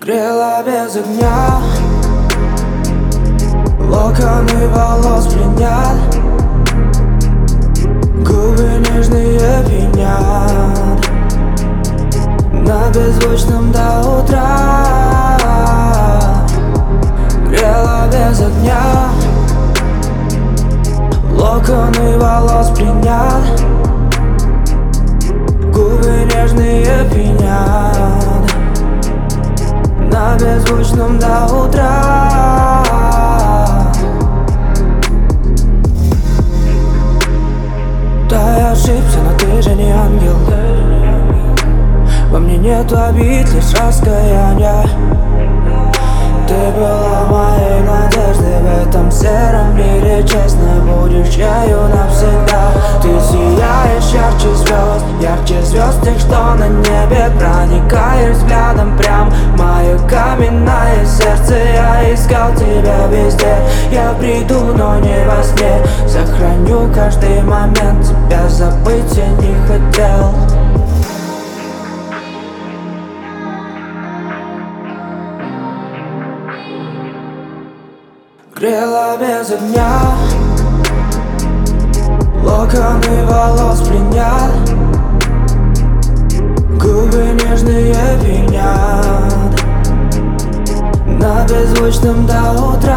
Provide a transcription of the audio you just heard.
Грела без огня, локоны волос пленят, губы нежные пьянят на беззвучном до утра. Грела без огня, локоны волос пленят, губы нежные пьянят на беззвучном до утра. Да, я ошибся, но ты же не ангел. Во мне нету обид, лишь раскаяния. Ты была моей надеждой в этом сером мире. Честно, будешь ею навсегда. Ты сияешь ярче звезд тех, что на небе. Проникаешь взглядом прям в мое каменное сердце. Я искал тебя везде, я приду, но не во сне. Сохраню каждый момент, тебя забыть я не хотел. Грела без огня, локоны волос пленят, губы нежные пьянят на беззвучном до утра.